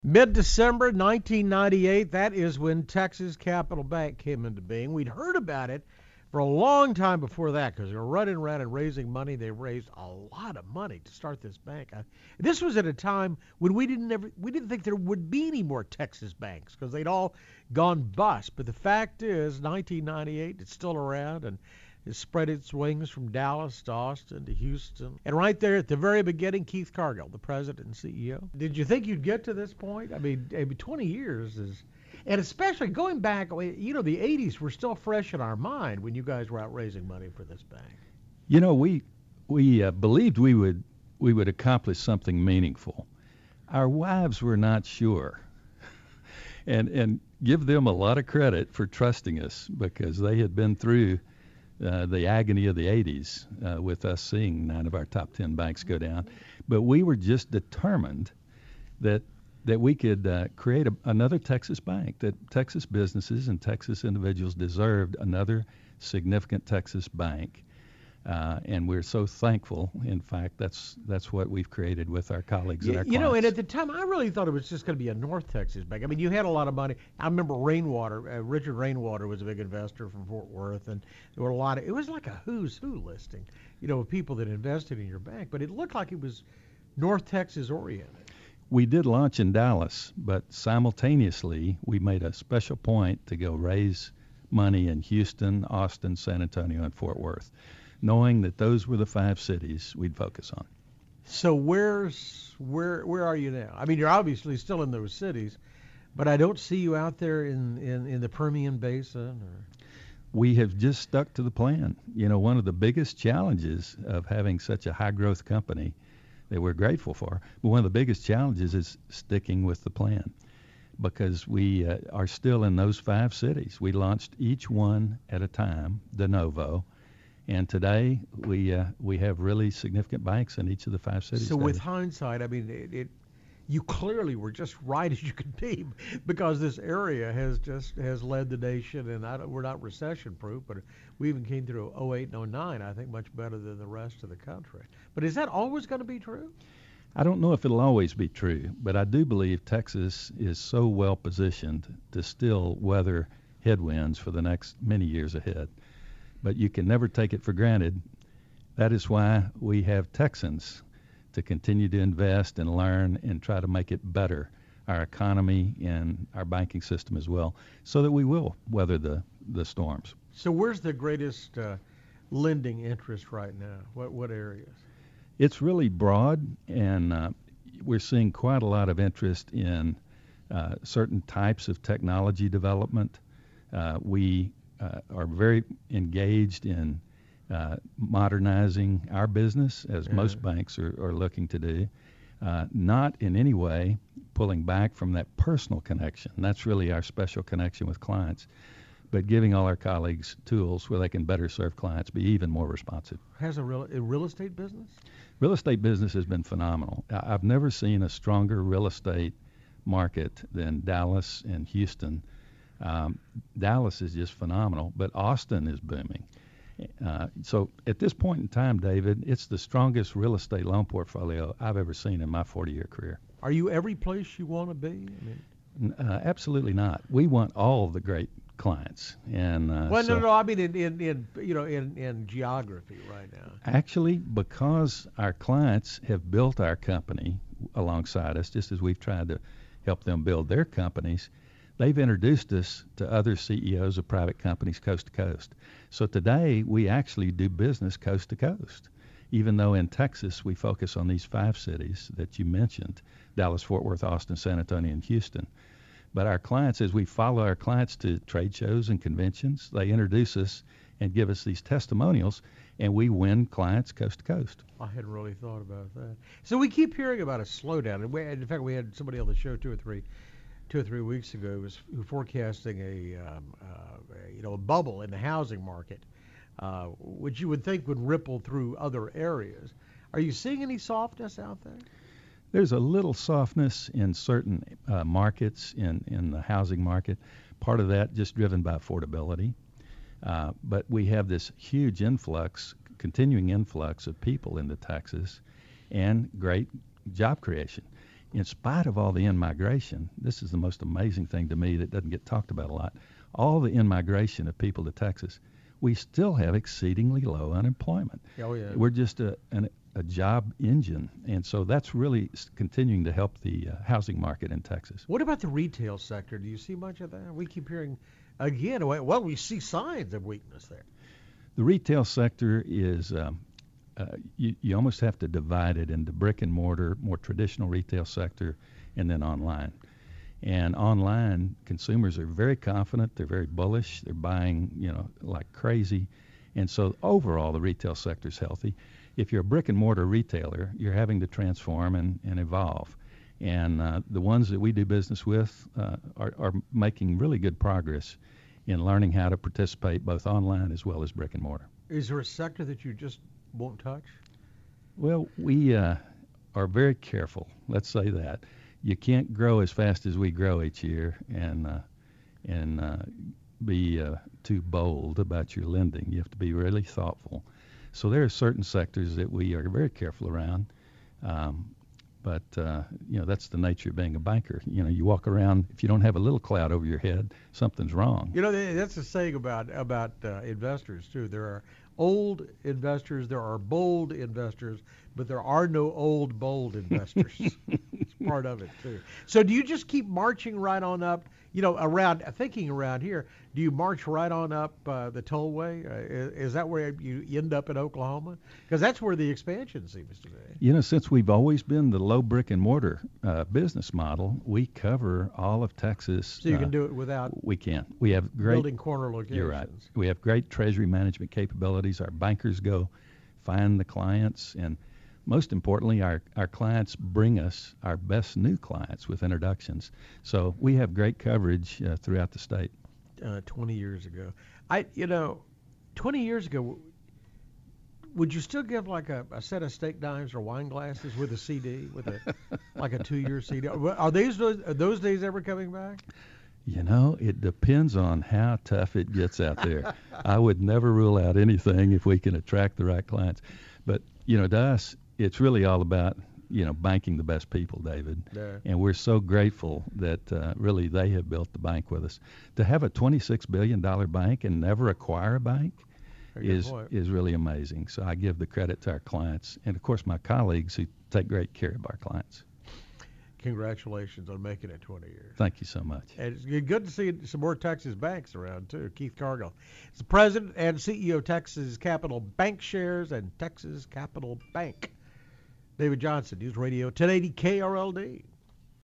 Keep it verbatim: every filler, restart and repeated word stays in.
Mid-December nineteen ninety-eight, that is when Texas Capital Bank came into being. We'd heard about it for a long time before that because they were running around and raising money. They raised a lot of money to start this bank. I, this was at a time when we didn't ever we didn't think there would be any more Texas banks because they'd all gone bust. But the fact is, nineteen ninety-eight, it's still around, and it spread its wings from Dallas to Austin to Houston. And right there at the very beginning, Keith Cargill, the president and C E O. Did you think you'd get to this point? I mean, I mean twenty years is, and especially going back, you know, the eighties were still fresh in our mind when you guys were out raising money for this bank. You know, we we uh, believed we would we would accomplish something meaningful. Our wives were not sure. and and give them a lot of credit for trusting us because they had been through Uh, the agony of the eighties uh, with us seeing nine of our top ten banks go down. But we were just determined that that we could uh, create a, another Texas bank, that Texas businesses and Texas individuals deserved another significant Texas bank. Uh, and we're so thankful. In fact, that's that's what we've created with our colleagues you, and our you clients. know, and at the time, I really thought it was just going to be a North Texas bank. I mean, you had a lot of money. I remember Rainwater. Uh, Richard Rainwater was a big investor from Fort Worth, and there were a lot of. It was like a who's who listing, you know, of people that invested in your bank. But it looked like it was North Texas oriented. We did launch in Dallas, but simultaneously we made a special point to go raise money in Houston, Austin, San Antonio, and Fort Worth, knowing that those were the five cities we'd focus on. So where's where where are you now? I mean, you're obviously still in those cities, but I don't see you out there in, in, in the Permian Basin. Or we have just stuck to the plan. You know, one of the biggest challenges of having such a high growth company that we're grateful for, but one of the biggest challenges is sticking with the plan because we uh, are still in those five cities. We launched each one at a time, de novo. And today we uh, we have really significant banks in each of the five cities. So with hindsight, I mean, it, it you clearly were just right as you could be because this area has just has led the nation, and I don't, we're not recession proof, but we even came through oh eight and oh nine, I think, much better than the rest of the country. But is that always going to be true? I don't know if it'll always be true, but I do believe Texas is so well positioned to still weather headwinds for the next many years ahead. But you can never take it for granted. That is why we have Texans to continue to invest and learn and try to make it better, our economy and our banking system as well, so that we will weather the, the storms. So where's the greatest uh, lending interest right now? What what areas? It's really broad, and uh, we're seeing quite a lot of interest in uh, certain types of technology development. Uh, we Uh, are very engaged in uh, modernizing our business, as yeah. most banks are, are looking to do, uh, not in any way pulling back from that personal connection. That's really our special connection with clients, but giving all our colleagues tools where they can better serve clients, be even more responsive. Has a real, a real estate business? Real estate business has been phenomenal. I- I've never seen a stronger real estate market than Dallas and Houston. Um, Dallas is just phenomenal, but Austin is booming. Uh, so at this point in time, David, it's the strongest real estate loan portfolio I've ever seen in my forty-year career. Are you every place you want to be? I mean, uh, absolutely not. We want all the great clients. And uh, well, so no, no, I mean in, in, in you know in, in geography right now. Actually, because our clients have built our company alongside us, just as we've tried to help them build their companies, they've introduced us to other C E Os of private companies coast to coast. So today we actually do business coast to coast, even though in Texas we focus on these five cities that you mentioned, Dallas, Fort Worth, Austin, San Antonio, and Houston. But our clients, as we follow our clients to trade shows and conventions, they introduce us and give us these testimonials, and we win clients coast to coast. I hadn't really thought about that. So we keep hearing about a slowdown. And we, in fact, we had somebody on the show two or three two or three weeks ago who was forecasting a, um, uh, a you know a bubble in the housing market, uh, which you would think would ripple through other areas. Are you seeing any softness out there? There's a little softness in certain uh, markets in, in the housing market. Part of that just driven by affordability. Uh, but we have this huge influx, continuing influx of people into Texas and great job creation. in spite of all the in-migration, this is the most amazing thing to me that doesn't get talked about a lot, all the in-migration of people to Texas, we still have exceedingly low unemployment. Oh, yeah. We're just a, an, a job engine, and so that's really s- continuing to help the uh, housing market in Texas. What about the retail sector? Do you see much of that? We keep hearing, again, well, we see signs of weakness there. The retail sector is, um, uh, you, you almost have to divide it into brick and mortar, more traditional retail sector, and then online. And online, consumers are very confident. They're very bullish. They're buying, you know, like crazy. And so overall, the retail sector is healthy. If you're a brick and mortar retailer, you're having to transform and, and evolve. And uh, the ones that we do business with uh, are, are making really good progress in learning how to participate both online as well as brick and mortar. Is there a sector that you just won't touch? Well, we uh, are very careful. Let's say that. You can't grow as fast as we grow each year and uh, and uh, be uh, too bold about your lending. You have to be really thoughtful. So there are certain sectors that we are very careful around. Um, but, uh, you know, that's the nature of being a banker. You know, you walk around, if you don't have a little cloud over your head, something's wrong. You know, that's the saying about, about uh, investors, too. There are old investors, there are bold investors, but there are no old, bold investors. It's part of it, too. So do you just keep marching right on up, you know, around, thinking around here, do you march right on up uh, the tollway? Uh, is, is that where you end up in Oklahoma? Because that's where the expansion seems to be. You know, since we've always been the low brick and mortar uh, business model, we cover all of Texas. So you uh, can do it without we can. We have great building corner locations. You're right. We have great treasury management capabilities. Our bankers go find the clients, and most importantly, our, our clients bring us our best new clients with introductions. So we have great coverage uh, throughout the state. Uh, twenty years ago, I you know, twenty years ago, would you still give like a, a set of steak knives or wine glasses with a C D, with a like a two-year C D? Are these those, are those days ever coming back? You know, it depends on how tough it gets out there. I would never rule out anything if we can attract the right clients. But, you know, to us, it's really all about, you know, banking the best people, David. Yeah. And we're so grateful that uh, really they have built the bank with us. To have a twenty-six billion dollars bank and never acquire a bank is point. is really amazing. So I give the credit to our clients and, of course, my colleagues who take great care of our clients. Congratulations on making it twenty years. Thank you so much. And it's good to see some more Texas banks around, too. Keith Cargill is the president and C E O of Texas Capital Bank Shares and Texas Capital Bank. David Johnson, News Radio ten eighty K R L D.